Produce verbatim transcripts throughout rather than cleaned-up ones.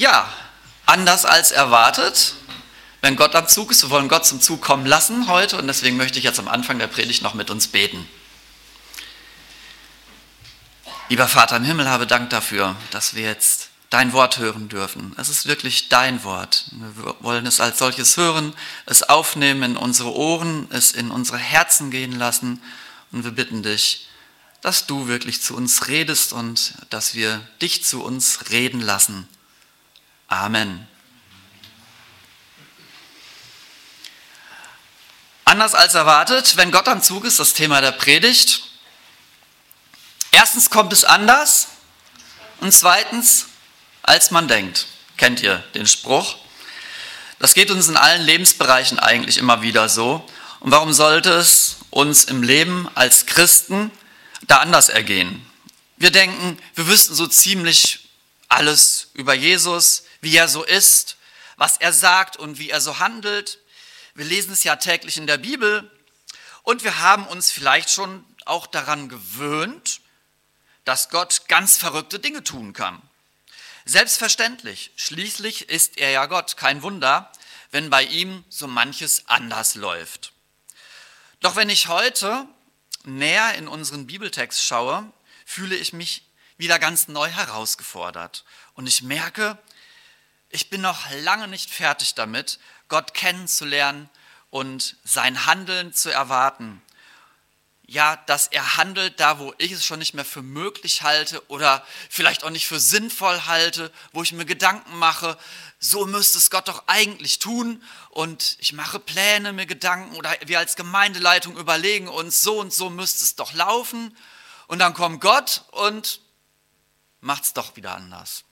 Ja, anders als erwartet, wenn Gott am Zug ist. Wir wollen Gott zum Zug kommen lassen heute und deswegen möchte ich jetzt am Anfang der Predigt noch mit uns beten. Lieber Vater im Himmel, habe Dank dafür, dass wir jetzt dein Wort hören dürfen. Es ist wirklich dein Wort. Wir wollen es als solches hören, es aufnehmen in unsere Ohren, es in unsere Herzen gehen lassen und wir bitten dich, dass du wirklich zu uns redest und dass wir dich zu uns reden lassen. Amen. Anders als erwartet, wenn Gott am Zug ist, das Thema der Predigt. Erstens kommt es anders und zweitens, als man denkt. Kennt ihr den Spruch? Das geht uns in allen Lebensbereichen eigentlich immer wieder so. Und warum sollte es uns im Leben als Christen da anders ergehen? Wir denken, wir wüssten so ziemlich alles über Jesus, wie er so ist, was er sagt und wie er so handelt. Wir lesen es ja täglich in der Bibel und wir haben uns vielleicht schon auch daran gewöhnt, dass Gott ganz verrückte Dinge tun kann. Selbstverständlich, schließlich ist er ja Gott, kein Wunder, wenn bei ihm so manches anders läuft. Doch wenn ich heute näher in unseren Bibeltext schaue, fühle ich mich wieder ganz neu herausgefordert. Und ich merke, ich bin noch lange nicht fertig damit, Gott kennenzulernen und sein Handeln zu erwarten. Ja, dass er handelt da, wo ich es schon nicht mehr für möglich halte oder vielleicht auch nicht für sinnvoll halte, wo ich mir Gedanken mache, so müsste es Gott doch eigentlich tun und ich mache Pläne, mir Gedanken oder wir als Gemeindeleitung überlegen uns, so und so müsste es doch laufen und dann kommt Gott und macht es doch wieder anders.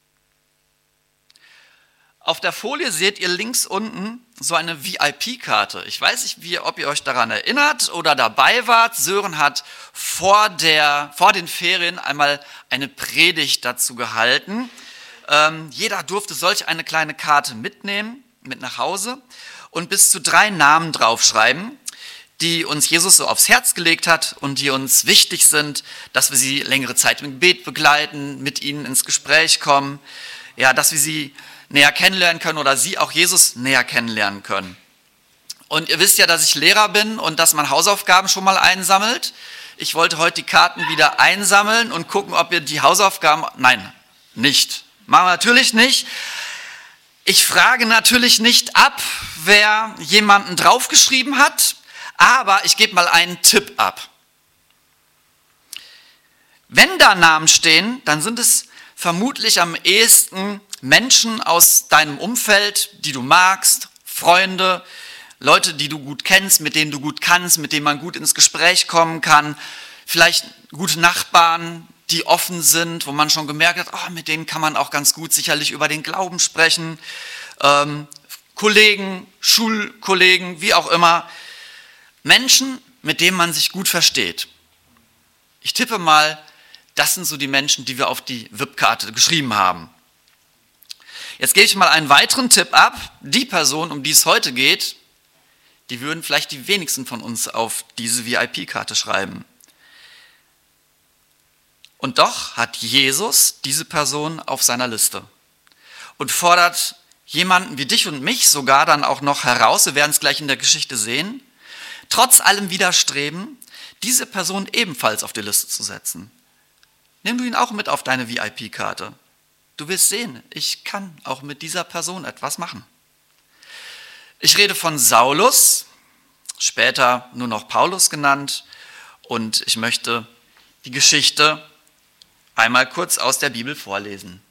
Auf der Folie seht ihr links unten so eine V I P-Karte. Ich weiß nicht, wie, ob ihr euch daran erinnert oder dabei wart. Sören hat vor, der, vor den Ferien einmal eine Predigt dazu gehalten. Ähm, jeder durfte solch eine kleine Karte mitnehmen, mit nach Hause und bis zu drei Namen draufschreiben, die uns Jesus so aufs Herz gelegt hat und die uns wichtig sind, dass wir sie längere Zeit im Gebet begleiten, mit ihnen ins Gespräch kommen, ja, dass wir sie näher kennenlernen können oder sie auch Jesus näher kennenlernen können. Und ihr wisst ja, dass ich Lehrer bin und dass man Hausaufgaben schon mal einsammelt. Ich wollte heute die Karten wieder einsammeln und gucken, ob ihr die Hausaufgaben... Nein, nicht. Machen wir natürlich nicht. Ich frage natürlich nicht ab, wer jemanden draufgeschrieben hat, aber ich gebe mal einen Tipp ab. Wenn da Namen stehen, dann sind es vermutlich am ehesten Menschen aus deinem Umfeld, die du magst, Freunde, Leute, die du gut kennst, mit denen du gut kannst, mit denen man gut ins Gespräch kommen kann, vielleicht gute Nachbarn, die offen sind, wo man schon gemerkt hat, oh, mit denen kann man auch ganz gut sicherlich über den Glauben sprechen, ähm, Kollegen, Schulkollegen, wie auch immer, Menschen, mit denen man sich gut versteht. Ich tippe mal, das sind so die Menschen, die wir auf die V I P-Karte geschrieben haben. Jetzt gebe ich mal einen weiteren Tipp ab. Die Person, um die es heute geht, die würden vielleicht die wenigsten von uns auf diese V I P-Karte schreiben. Und doch hat Jesus diese Person auf seiner Liste und fordert jemanden wie dich und mich sogar dann auch noch heraus, wir werden es gleich in der Geschichte sehen, trotz allem Widerstreben, diese Person ebenfalls auf die Liste zu setzen. Nimm du ihn auch mit auf deine V I P-Karte. Du wirst sehen, ich kann auch mit dieser Person etwas machen. Ich rede von Saulus, später nur noch Paulus genannt, und ich möchte die Geschichte einmal kurz aus der Bibel vorlesen.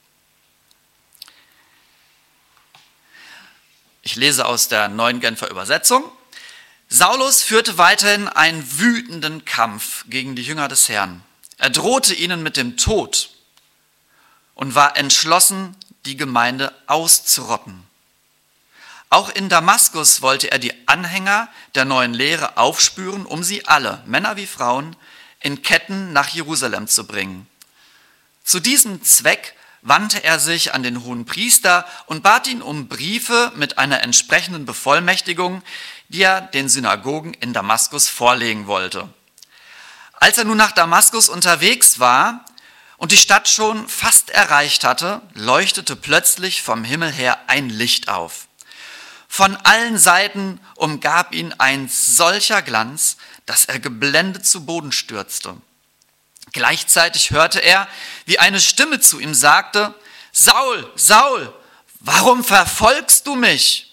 Ich lese aus der Neuen Genfer Übersetzung. Saulus führte weiterhin einen wütenden Kampf gegen die Jünger des Herrn. Er drohte ihnen mit dem Tod und war entschlossen, die Gemeinde auszurotten. Auch in Damaskus wollte er die Anhänger der neuen Lehre aufspüren, um sie alle, Männer wie Frauen, in Ketten nach Jerusalem zu bringen. Zu diesem Zweck wandte er sich an den Hohenpriester und bat ihn um Briefe mit einer entsprechenden Bevollmächtigung, die er den Synagogen in Damaskus vorlegen wollte. Als er nun nach Damaskus unterwegs war und die Stadt schon fast erreicht hatte, leuchtete plötzlich vom Himmel her ein Licht auf. Von allen Seiten umgab ihn ein solcher Glanz, dass er geblendet zu Boden stürzte. Gleichzeitig hörte er, wie eine Stimme zu ihm sagte: Saul, Saul, warum verfolgst du mich?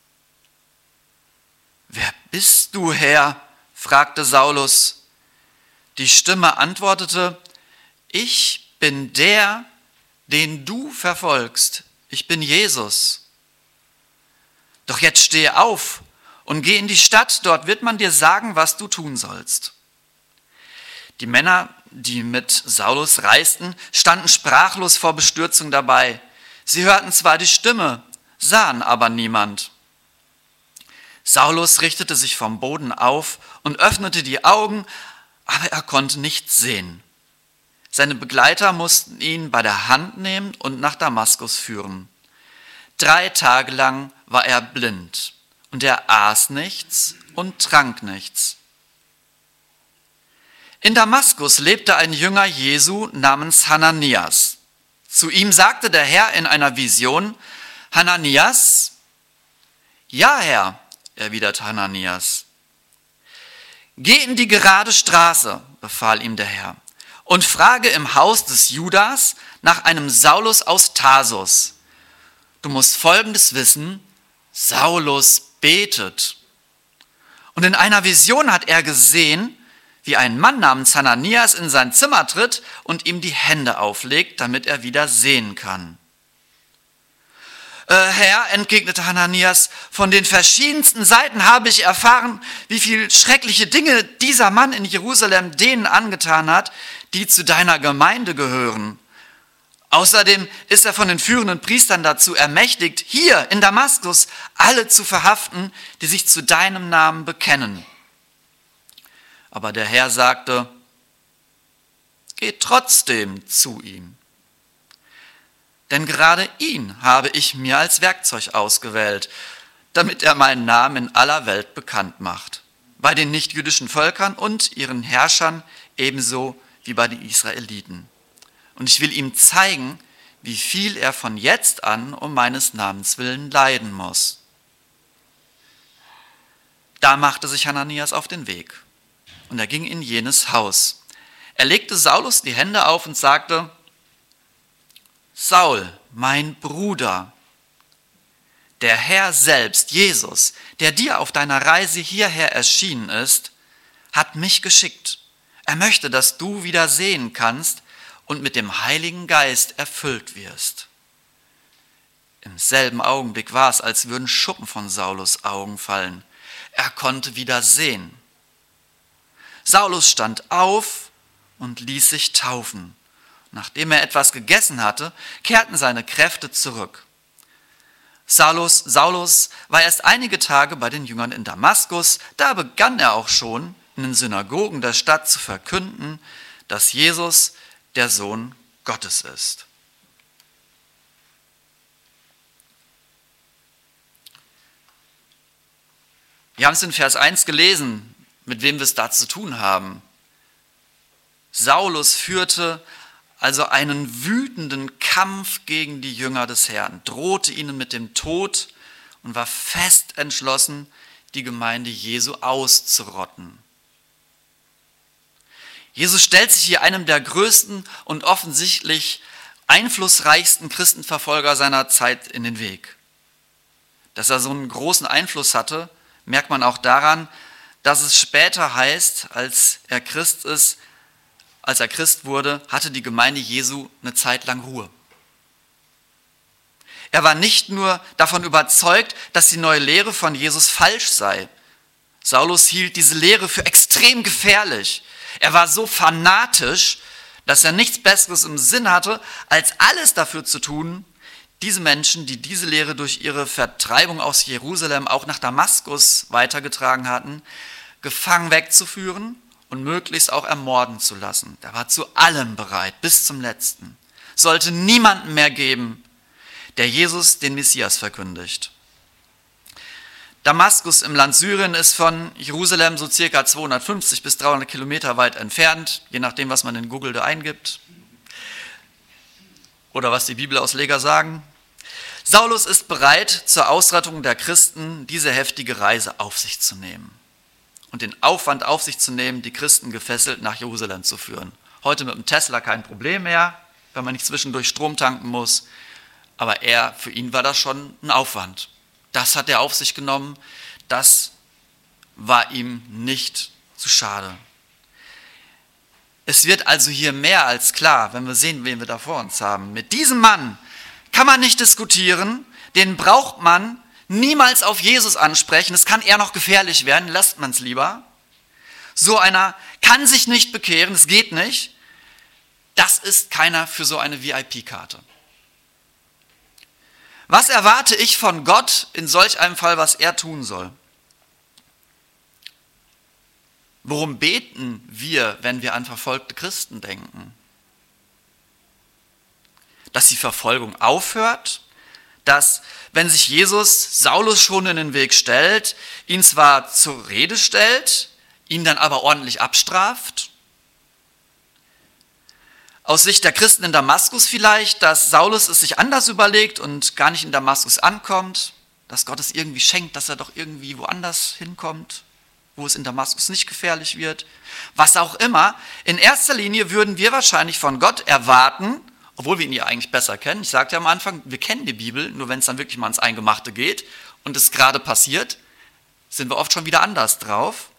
Wer bist du, Herr? Fragte Saulus. Die Stimme antwortete: Ich bin der, den du verfolgst. Ich bin Jesus. Doch jetzt stehe auf und geh in die Stadt, dort wird man dir sagen, was du tun sollst. Die Männer, die mit Saulus reisten, standen sprachlos vor Bestürzung dabei. Sie hörten zwar die Stimme, sahen aber niemand. Saulus richtete sich vom Boden auf und öffnete die Augen, aber er konnte nichts sehen. Seine Begleiter mussten ihn bei der Hand nehmen und nach Damaskus führen. Drei Tage lang war er blind und er aß nichts und trank nichts. In Damaskus lebte ein Jünger Jesu namens Hananias. Zu ihm sagte der Herr in einer Vision: Hananias? Ja, Herr, erwiderte Hananias. Geh in die gerade Straße, befahl ihm der Herr, und frage im Haus des Judas nach einem Saulus aus Tarsus. Du musst Folgendes wissen: Saulus betet. Und in einer Vision hat er gesehen, wie ein Mann namens Hananias in sein Zimmer tritt und ihm die Hände auflegt, damit er wieder sehen kann. Äh, Herr, entgegnete Hananias, von den verschiedensten Seiten habe ich erfahren, wie viel schreckliche Dinge dieser Mann in Jerusalem denen angetan hat, die zu deiner Gemeinde gehören. Außerdem ist er von den führenden Priestern dazu ermächtigt, hier in Damaskus alle zu verhaften, die sich zu deinem Namen bekennen. Aber der Herr sagte: Geht trotzdem zu ihm. Denn gerade ihn habe ich mir als Werkzeug ausgewählt, damit er meinen Namen in aller Welt bekannt macht. Bei den nichtjüdischen Völkern und ihren Herrschern ebenso wie bei den Israeliten. Und ich will ihm zeigen, wie viel er von jetzt an um meines Namens willen leiden muss. Da machte sich Hananias auf den Weg und er ging in jenes Haus. Er legte Saulus die Hände auf und sagte: Saul, mein Bruder, der Herr selbst, Jesus, der dir auf deiner Reise hierher erschienen ist, hat mich geschickt. Er möchte, dass du wieder sehen kannst und mit dem Heiligen Geist erfüllt wirst. Im selben Augenblick war es, als würden Schuppen von Saulus Augen fallen. Er konnte wieder sehen. Saulus stand auf und ließ sich taufen. Nachdem er etwas gegessen hatte, kehrten seine Kräfte zurück. Saulus, Saulus war erst einige Tage bei den Jüngern in Damaskus. Da begann er auch schon, in den Synagogen der Stadt zu verkünden, dass Jesus der Sohn Gottes ist. Wir haben es in Vers eins gelesen, mit wem wir es da zu tun haben. Saulus führte also einen wütenden Kampf gegen die Jünger des Herrn, drohte ihnen mit dem Tod und war fest entschlossen, die Gemeinde Jesu auszurotten. Jesus stellt sich hier einem der größten und offensichtlich einflussreichsten Christenverfolger seiner Zeit in den Weg. Dass er so einen großen Einfluss hatte, merkt man auch daran, dass es später heißt, als er Christ ist, als er Christ wurde, hatte die Gemeinde Jesu eine Zeit lang Ruhe. Er war nicht nur davon überzeugt, dass die neue Lehre von Jesus falsch sei. Saulus hielt diese Lehre für extrem gefährlich. Er war so fanatisch, dass er nichts Besseres im Sinn hatte, als alles dafür zu tun, diese Menschen, die diese Lehre durch ihre Vertreibung aus Jerusalem auch nach Damaskus weitergetragen hatten, gefangen wegzuführen und möglichst auch ermorden zu lassen. Er war zu allem bereit, bis zum Letzten. Es sollte niemanden mehr geben, der Jesus, den Messias, verkündigt. Damaskus im Land Syrien ist von Jerusalem so circa zweihundertfünfzig bis dreihundert Kilometer weit entfernt, je nachdem, was man in Google da eingibt. Oder was die Bibelausleger sagen. Saulus ist bereit, zur Ausrottung der Christen diese heftige Reise auf sich zu nehmen. Und den Aufwand auf sich zu nehmen, die Christen gefesselt nach Jerusalem zu führen. Heute mit dem Tesla kein Problem mehr, wenn man nicht zwischendurch Strom tanken muss. Aber er, für ihn war das schon ein Aufwand. Das hat er auf sich genommen. Das war ihm nicht zu schade. Es wird also hier mehr als klar, wenn wir sehen, wen wir da vor uns haben. Mit diesem Mann kann man nicht diskutieren, den braucht man niemals auf Jesus ansprechen. Es kann eher noch gefährlich werden, lasst man es lieber. So einer kann sich nicht bekehren, es geht nicht. Das ist keiner für so eine V I P-Karte. Was erwarte ich von Gott in solch einem Fall, was er tun soll? Worum beten wir, wenn wir an verfolgte Christen denken? Dass die Verfolgung aufhört, dass, wenn sich Jesus Saulus schon in den Weg stellt, ihn zwar zur Rede stellt, ihn dann aber ordentlich abstraft. Aus Sicht der Christen in Damaskus vielleicht, dass Saulus es sich anders überlegt und gar nicht in Damaskus ankommt, dass Gott es irgendwie schenkt, dass er doch irgendwie woanders hinkommt, wo es in Damaskus nicht gefährlich wird. Was auch immer, in erster Linie würden wir wahrscheinlich von Gott erwarten, obwohl wir ihn ja eigentlich besser kennen. Ich sagte ja am Anfang, wir kennen die Bibel, nur wenn es dann wirklich mal ins Eingemachte geht und es gerade passiert, sind wir oft schon wieder anders drauf.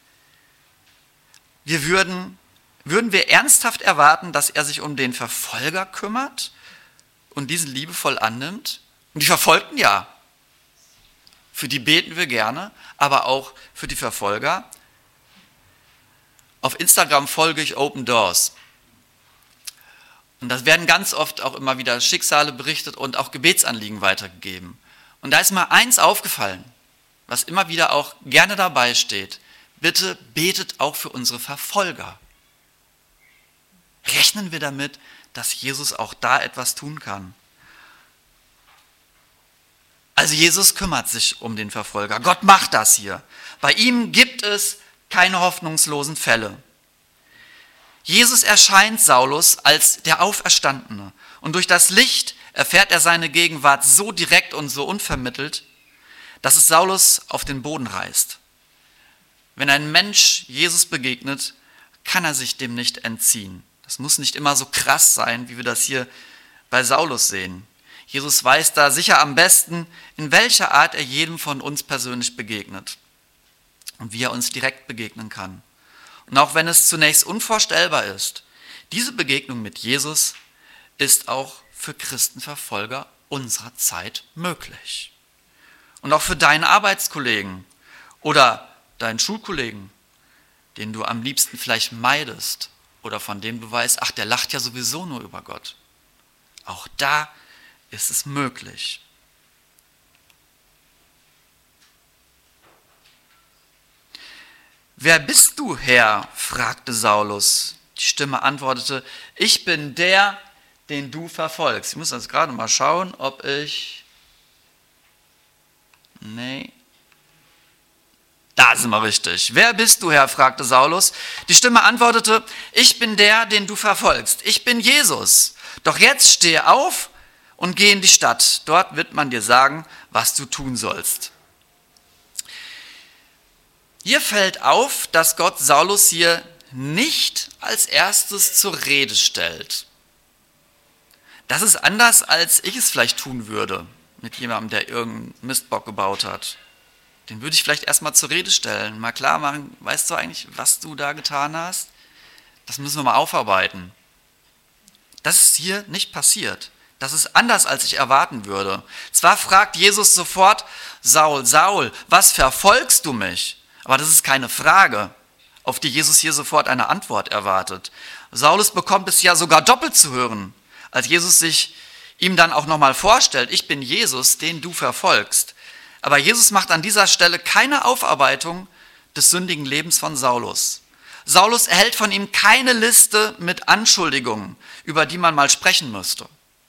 Wir würden, würden wir ernsthaft erwarten, dass er sich um den Verfolger kümmert und diesen liebevoll annimmt? Und die Verfolgten ja. Für die beten wir gerne, aber auch für die Verfolger. Auf Instagram folge ich Open Doors. Und da werden ganz oft auch immer wieder Schicksale berichtet und auch Gebetsanliegen weitergegeben. Und da ist mir eins aufgefallen, was immer wieder auch gerne dabei steht. Bitte betet auch für unsere Verfolger. Rechnen wir damit, dass Jesus auch da etwas tun kann. Also Jesus kümmert sich um den Verfolger. Gott macht das hier. Bei ihm gibt es keine hoffnungslosen Fälle. Jesus erscheint Saulus als der Auferstandene. Und durch das Licht erfährt er seine Gegenwart so direkt und so unvermittelt, dass es Saulus auf den Boden reißt. Wenn ein Mensch Jesus begegnet, kann er sich dem nicht entziehen. Das muss nicht immer so krass sein, wie wir das hier bei Saulus sehen. Jesus weiß da sicher am besten, in welcher Art er jedem von uns persönlich begegnet und wie er uns direkt begegnen kann. Und auch wenn es zunächst unvorstellbar ist, diese Begegnung mit Jesus ist auch für Christenverfolger unserer Zeit möglich. Und auch für deinen Arbeitskollegen oder deinen Schulkollegen, den du am liebsten vielleicht meidest oder von dem du weißt, ach, der lacht ja sowieso nur über Gott. Auch da ist es möglich. Wer bist du, Herr? Fragte Saulus. Die Stimme antwortete, ich bin der, den du verfolgst. Ich muss jetzt gerade mal schauen, ob ich... Nee. Da sind wir richtig. Wer bist du, Herr? Fragte Saulus. Die Stimme antwortete, ich bin der, den du verfolgst. Ich bin Jesus. Doch jetzt stehe auf und geh in die Stadt. Dort wird man dir sagen, was du tun sollst. Hier fällt auf, dass Gott Saulus hier nicht als erstes zur Rede stellt. Das ist anders, als ich es vielleicht tun würde mit jemandem, der irgendeinen Mistbock gebaut hat. Den würde ich vielleicht erstmal zur Rede stellen, mal klar machen, weißt du eigentlich, was du da getan hast? Das müssen wir mal aufarbeiten. Das ist hier nicht passiert. Das ist anders, als ich erwarten würde. Zwar fragt Jesus sofort, Saul, Saul, was verfolgst du mich? Aber das ist keine Frage, auf die Jesus hier sofort eine Antwort erwartet. Saulus bekommt es ja sogar doppelt zu hören, als Jesus sich ihm dann auch nochmal vorstellt, ich bin Jesus, den du verfolgst. Aber Jesus macht an dieser Stelle keine Aufarbeitung des sündigen Lebens von Saulus. Saulus erhält von ihm keine Liste mit Anschuldigungen, über die man mal sprechen müsste.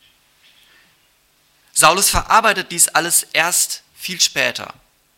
Saulus verarbeitet dies alles erst viel später.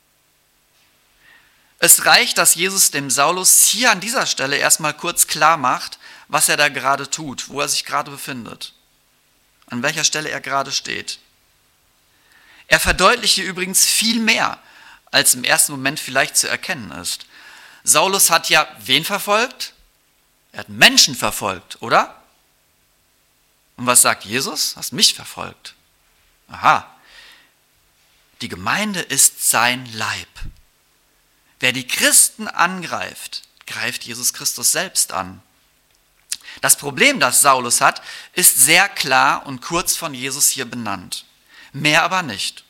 Es reicht, dass Jesus dem Saulus hier an dieser Stelle erstmal kurz klar macht, was er da gerade tut, wo er sich gerade befindet. an welcher Stelle er gerade steht. Er verdeutlicht hier übrigens viel mehr, als im ersten Moment vielleicht zu erkennen ist. Saulus hat ja wen verfolgt? Er hat Menschen verfolgt, oder? Und was sagt Jesus? Hast mich verfolgt. Aha. Die Gemeinde ist sein Leib. Wer die Christen angreift, greift Jesus Christus selbst an. Das Problem, das Saulus hat, ist sehr klar und kurz von Jesus hier benannt. Mehr aber nicht.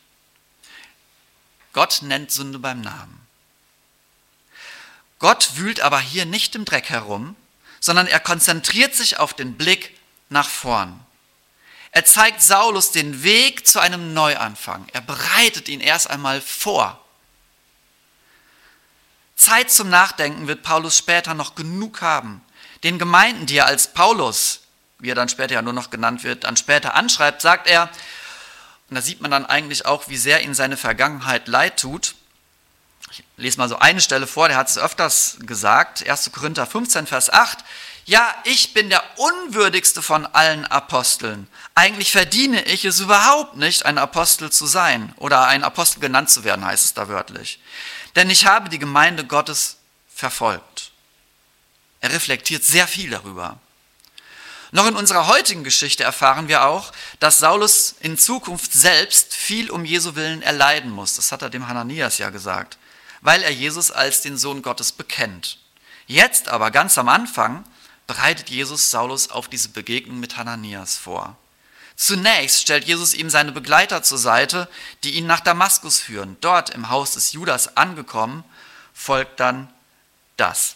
Gott nennt Sünde beim Namen. Gott wühlt aber hier nicht im Dreck herum, sondern er konzentriert sich auf den Blick nach vorn. Er zeigt Saulus den Weg zu einem Neuanfang. Er bereitet ihn erst einmal vor. Zeit zum Nachdenken wird Paulus später noch genug haben. Den Gemeinden, die er als Paulus, wie er dann später ja nur noch genannt wird, dann später anschreibt, sagt er, und da sieht man dann eigentlich auch, wie sehr ihn seine Vergangenheit leid tut. Ich lese mal so eine Stelle vor, der hat es öfters gesagt, erster Korinther fünfzehn, Vers acht. Ja, ich bin der unwürdigste von allen Aposteln. Eigentlich verdiene ich es überhaupt nicht, ein Apostel zu sein oder ein Apostel genannt zu werden, heißt es da wörtlich. Denn ich habe die Gemeinde Gottes verfolgt. Er reflektiert sehr viel darüber. Noch in unserer heutigen Geschichte erfahren wir auch, dass Saulus in Zukunft selbst viel um Jesu Willen erleiden muss. Das hat er dem Hananias ja gesagt, weil er Jesus als den Sohn Gottes bekennt. Jetzt aber, ganz am Anfang, bereitet Jesus Saulus auf diese Begegnung mit Hananias vor. Zunächst stellt Jesus ihm seine Begleiter zur Seite, die ihn nach Damaskus führen. Dort im Haus des Judas angekommen, folgt dann das.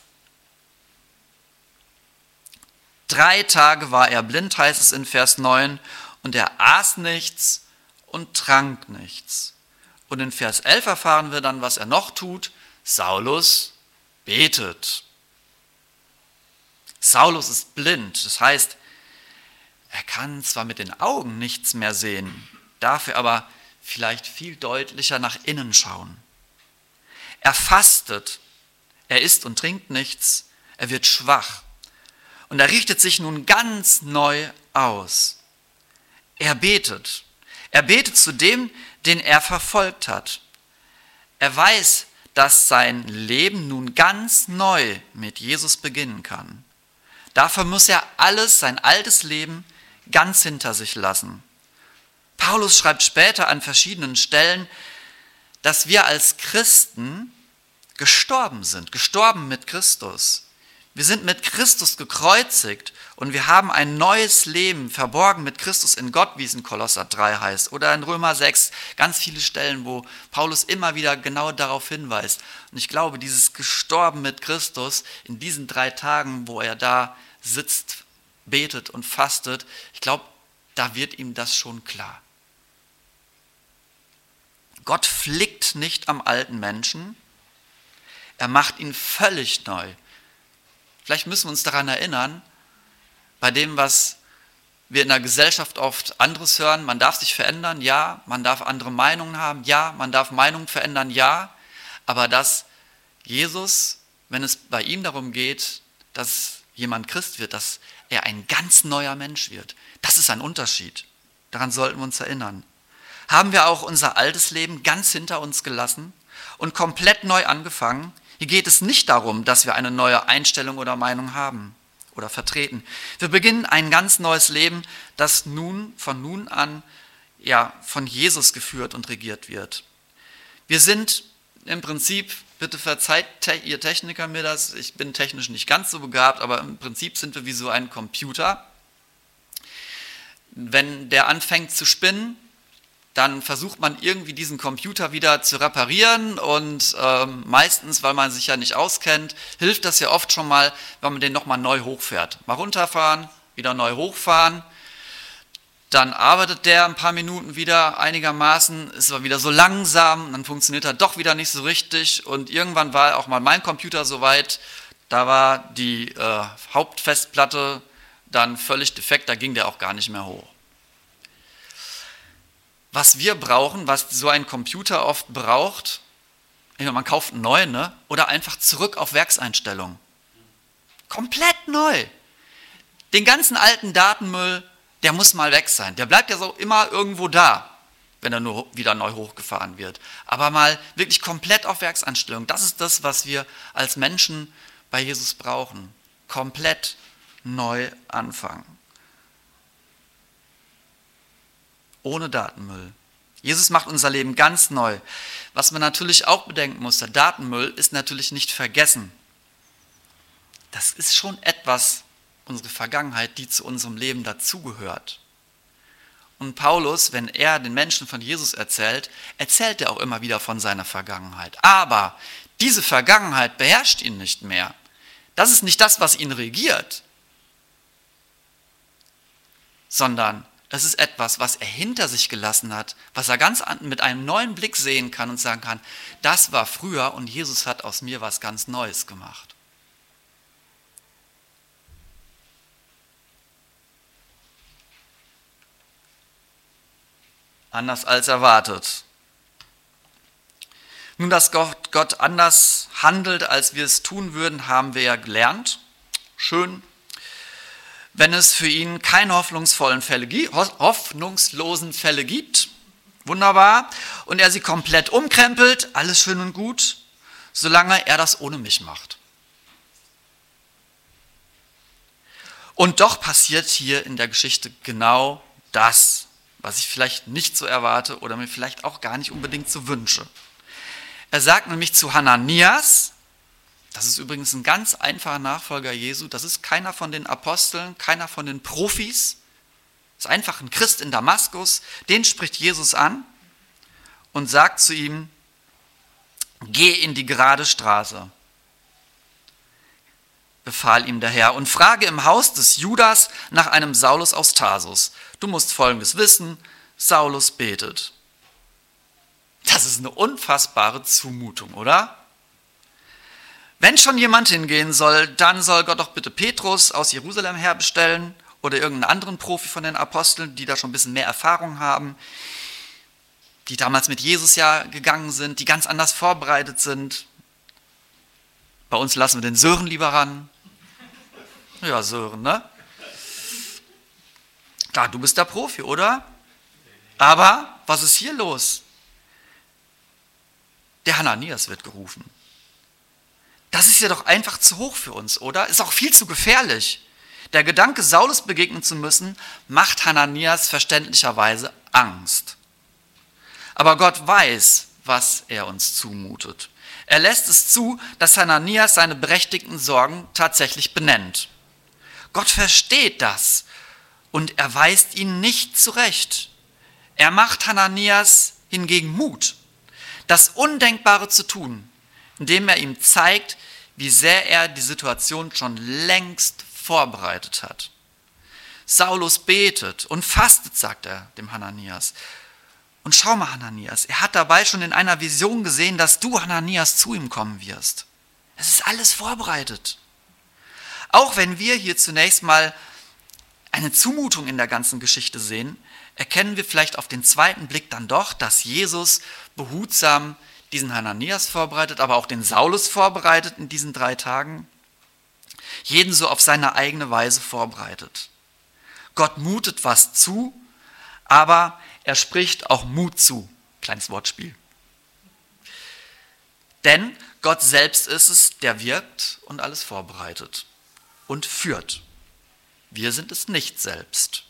Drei Tage war er blind, heißt es in Vers neun, und er aß nichts und trank nichts. Und in Vers elf erfahren wir dann, was er noch tut. Saulus betet. Saulus ist blind, das heißt, er kann zwar mit den Augen nichts mehr sehen, dafür aber vielleicht viel deutlicher nach innen schauen. Er fastet, er isst und trinkt nichts, er wird schwach. Und er richtet sich nun ganz neu aus. Er betet. Er betet zu dem, den er verfolgt hat. Er weiß, dass sein Leben nun ganz neu mit Jesus beginnen kann. Dafür muss er alles, sein altes Leben, ganz hinter sich lassen. Paulus schreibt später an verschiedenen Stellen, dass wir als Christen gestorben sind, gestorben mit Christus. Wir sind mit Christus gekreuzigt und wir haben ein neues Leben verborgen mit Christus in Gott, wie es in Kolosser drei heißt, oder in Römer sechs, ganz viele Stellen, wo Paulus immer wieder genau darauf hinweist. Und ich glaube, dieses Gestorben mit Christus in diesen drei Tagen, wo er da sitzt, betet und fastet, ich glaube, da wird ihm das schon klar. Gott flickt nicht am alten Menschen, er macht ihn völlig neu. Vielleicht müssen wir uns daran erinnern, bei dem, was wir in der Gesellschaft oft anderes hören, man darf sich verändern, ja, man darf andere Meinungen haben, ja, man darf Meinungen verändern, ja, aber dass Jesus, wenn es bei ihm darum geht, dass jemand Christ wird, dass er ein ganz neuer Mensch wird, das ist ein Unterschied. Daran sollten wir uns erinnern. Haben wir auch unser altes Leben ganz hinter uns gelassen und komplett neu angefangen? Hier geht es nicht darum, dass wir eine neue Einstellung oder Meinung haben oder vertreten. Wir beginnen ein ganz neues Leben, das nun von nun an ja, von Jesus geführt und regiert wird. Wir sind im Prinzip, bitte verzeiht ihr Techniker mir das, ich bin technisch nicht ganz so begabt, aber im Prinzip sind wir wie so ein Computer. Wenn der anfängt zu spinnen, dann versucht man irgendwie diesen Computer wieder zu reparieren und ähm, meistens, weil man sich ja nicht auskennt, hilft das ja oft schon mal, wenn man den nochmal neu hochfährt. Mal runterfahren, wieder neu hochfahren, dann arbeitet der ein paar Minuten wieder einigermaßen, ist aber wieder so langsam, dann funktioniert er doch wieder nicht so richtig und irgendwann war auch mal mein Computer soweit, da war die äh, Hauptfestplatte dann völlig defekt, da ging der auch gar nicht mehr hoch. Was wir brauchen, was so ein Computer oft braucht, man kauft einen neuen, ne? Oder einfach zurück auf Werkseinstellungen. Komplett neu. Den ganzen alten Datenmüll der muss mal weg sein. Der bleibt ja so immer irgendwo da, wenn er nur wieder neu hochgefahren wird. Aber mal wirklich komplett auf Werksanstellung. Das ist das, was wir als Menschen bei Jesus brauchen. Komplett neu anfangen. Ohne Datenmüll. Jesus macht unser Leben ganz neu. Was man natürlich auch bedenken muss, der Datenmüll ist natürlich nicht vergessen. Das ist schon etwas, unsere Vergangenheit, die zu unserem Leben dazugehört. Und Paulus, wenn er den Menschen von Jesus erzählt, erzählt er auch immer wieder von seiner Vergangenheit. Aber diese Vergangenheit beherrscht ihn nicht mehr. Das ist nicht das, was ihn regiert, sondern es ist etwas, was er hinter sich gelassen hat, was er ganz mit einem neuen Blick sehen kann und sagen kann, das war früher und Jesus hat aus mir was ganz Neues gemacht. Anders als erwartet. Nun, dass Gott, Gott anders handelt, als wir es tun würden, haben wir ja gelernt. Schön. Wenn es für ihn keine hoffnungsvollen Fälle gibt, hoffnungslosen Fälle gibt, wunderbar, und er sie komplett umkrempelt, alles schön und gut, solange er das ohne mich macht. Und doch passiert hier in der Geschichte genau das, was ich vielleicht nicht so erwarte oder mir vielleicht auch gar nicht unbedingt so wünsche. Er sagt nämlich zu Hananias, das ist übrigens ein ganz einfacher Nachfolger Jesu, das ist keiner von den Aposteln, keiner von den Profis, das ist einfach ein Christ in Damaskus, den spricht Jesus an und sagt zu ihm, geh in die gerade Straße, befahl ihm der Herr, und frage im Haus des Judas nach einem Saulus aus Tarsus. Du musst Folgendes wissen, Saulus betet. Das ist eine unfassbare Zumutung, oder? Wenn schon jemand hingehen soll, dann soll Gott doch bitte Petrus aus Jerusalem herbestellen oder irgendeinen anderen Profi von den Aposteln, die da schon ein bisschen mehr Erfahrung haben, die damals mit Jesus ja gegangen sind, die ganz anders vorbereitet sind. Bei uns lassen wir den Sören lieber ran. Ja, Sören, ne? Klar, du bist der Profi, oder? Aber was ist hier los? Der Hananias wird gerufen. Das ist ja doch einfach zu hoch für uns, oder? Ist auch viel zu gefährlich. Der Gedanke, Saulus begegnen zu müssen, macht Hananias verständlicherweise Angst. Aber Gott weiß, was er uns zumutet. Er lässt es zu, dass Hananias seine berechtigten Sorgen tatsächlich benennt. Gott versteht das und er weist ihn nicht zurecht. Er macht Hananias hingegen Mut, das Undenkbare zu tun, indem er ihm zeigt, wie sehr er die Situation schon längst vorbereitet hat. Saulus betet und fastet, sagt er dem Hananias. Und schau mal, Hananias, er hat dabei schon in einer Vision gesehen, dass du, Hananias, zu ihm kommen wirst. Es ist alles vorbereitet. Auch wenn wir hier zunächst mal eine Zumutung in der ganzen Geschichte sehen, erkennen wir vielleicht auf den zweiten Blick dann doch, dass Jesus behutsam diesen Hananias vorbereitet, aber auch den Saulus vorbereitet in diesen drei Tagen. Jeden so auf seine eigene Weise vorbereitet. Gott mutet was zu, aber er spricht auch Mut zu. Kleines Wortspiel. Denn Gott selbst ist es, der wirkt und alles vorbereitet und führt. Wir sind es nicht selbst.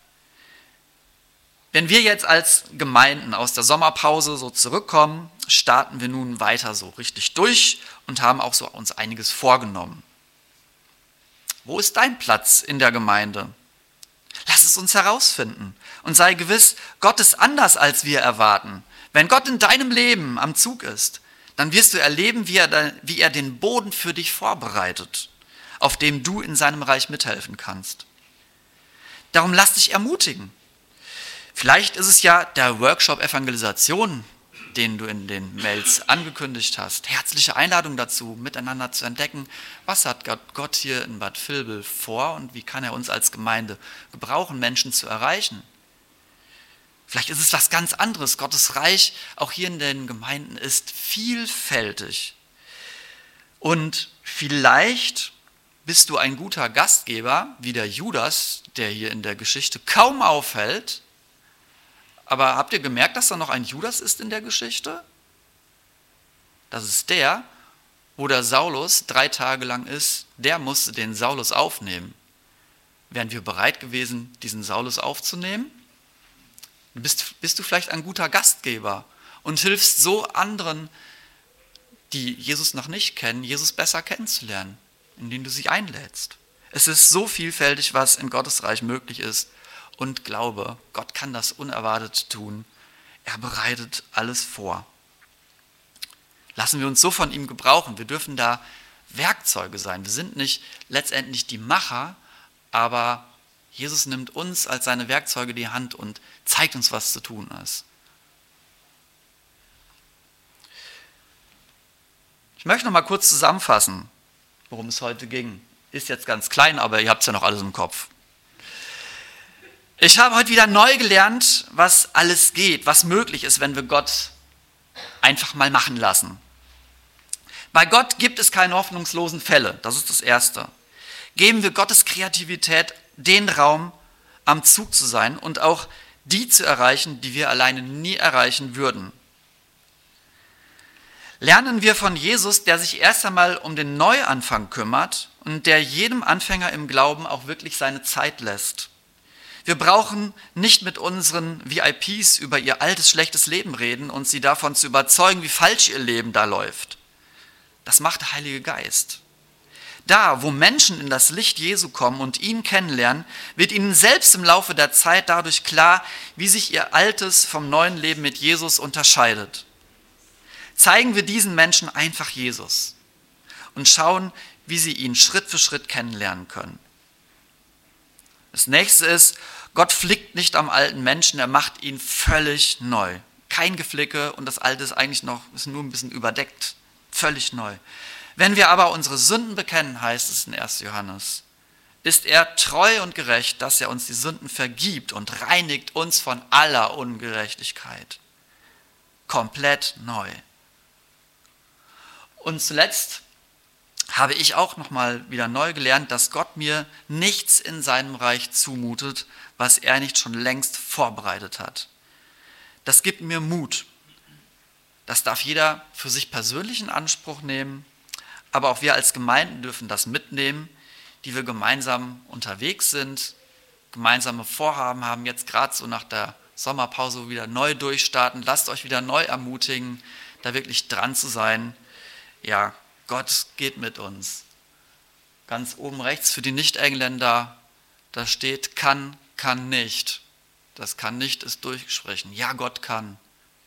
Wenn wir jetzt als Gemeinden aus der Sommerpause so zurückkommen, starten wir nun weiter so richtig durch und haben auch so uns einiges vorgenommen. Wo ist dein Platz in der Gemeinde? Lass es uns herausfinden und sei gewiss, Gott ist anders, als wir erwarten. Wenn Gott in deinem Leben am Zug ist, dann wirst du erleben, wie er, wie er den Boden für dich vorbereitet, auf dem du in seinem Reich mithelfen kannst. Darum lass dich ermutigen. Vielleicht ist es ja der Workshop Evangelisation, den du in den Mails angekündigt hast. Herzliche Einladung dazu, miteinander zu entdecken, was hat Gott hier in Bad Vilbel vor und wie kann er uns als Gemeinde gebrauchen, Menschen zu erreichen. Vielleicht ist es was ganz anderes. Gottes Reich, auch hier in den Gemeinden, ist vielfältig. Und vielleicht bist du ein guter Gastgeber, wie der Judas, der hier in der Geschichte kaum auffällt. Aber habt ihr gemerkt, dass da noch ein Judas ist in der Geschichte? Das ist der, wo der Saulus drei Tage lang ist, der musste den Saulus aufnehmen. Wären wir bereit gewesen, diesen Saulus aufzunehmen? Bist, bist du vielleicht ein guter Gastgeber und hilfst so anderen, die Jesus noch nicht kennen, Jesus besser kennenzulernen, indem du sie einlädst. Es ist so vielfältig, was in Gottes Reich möglich ist. Und glaube, Gott kann das unerwartet tun. Er bereitet alles vor. Lassen wir uns so von ihm gebrauchen. Wir dürfen da Werkzeuge sein. Wir sind nicht letztendlich die Macher, aber Jesus nimmt uns als seine Werkzeuge in die Hand und zeigt uns, was zu tun ist. Ich möchte noch mal kurz zusammenfassen, worum es heute ging. Ist jetzt ganz klein, aber ihr habt es ja noch alles im Kopf. Ich habe heute wieder neu gelernt, was alles geht, was möglich ist, wenn wir Gott einfach mal machen lassen. Bei Gott gibt es keine hoffnungslosen Fälle, das ist das Erste. Geben wir Gottes Kreativität den Raum, am Zug zu sein und auch die zu erreichen, die wir alleine nie erreichen würden. Lernen wir von Jesus, der sich erst einmal um den Neuanfang kümmert und der jedem Anfänger im Glauben auch wirklich seine Zeit lässt. Wir brauchen nicht mit unseren V I Ps über ihr altes, schlechtes Leben reden und sie davon zu überzeugen, wie falsch ihr Leben da läuft. Das macht der Heilige Geist. Da, wo Menschen in das Licht Jesu kommen und ihn kennenlernen, wird ihnen selbst im Laufe der Zeit dadurch klar, wie sich ihr altes vom neuen Leben mit Jesus unterscheidet. Zeigen wir diesen Menschen einfach Jesus und schauen, wie sie ihn Schritt für Schritt kennenlernen können. Das nächste ist, Gott flickt nicht am alten Menschen, er macht ihn völlig neu. Kein Geflicke und das Alte ist eigentlich noch ist nur ein bisschen überdeckt, völlig neu. Wenn wir aber unsere Sünden bekennen, heißt es in erster Johannes, ist er treu und gerecht, dass er uns die Sünden vergibt und reinigt uns von aller Ungerechtigkeit. Komplett neu. Und zuletzt habe ich auch nochmal wieder neu gelernt, dass Gott mir nichts in seinem Reich zumutet, was er nicht schon längst vorbereitet hat. Das gibt mir Mut. Das darf jeder für sich persönlich in Anspruch nehmen, aber auch wir als Gemeinden dürfen das mitnehmen, die wir gemeinsam unterwegs sind, gemeinsame Vorhaben haben, jetzt gerade so nach der Sommerpause wieder neu durchstarten. Lasst euch wieder neu ermutigen, da wirklich dran zu sein. Ja, Gott geht mit uns. Ganz oben rechts für die Nicht-Engländer, da steht kann, kann nicht. Das kann nicht ist durchgesprochen. Ja, Gott kann.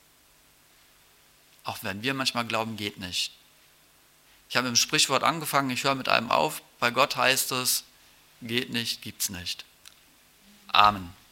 Auch wenn wir manchmal glauben, geht nicht. Ich habe mit dem Sprichwort angefangen, ich höre mit einem auf. Bei Gott heißt es, geht nicht, gibt's nicht. Amen.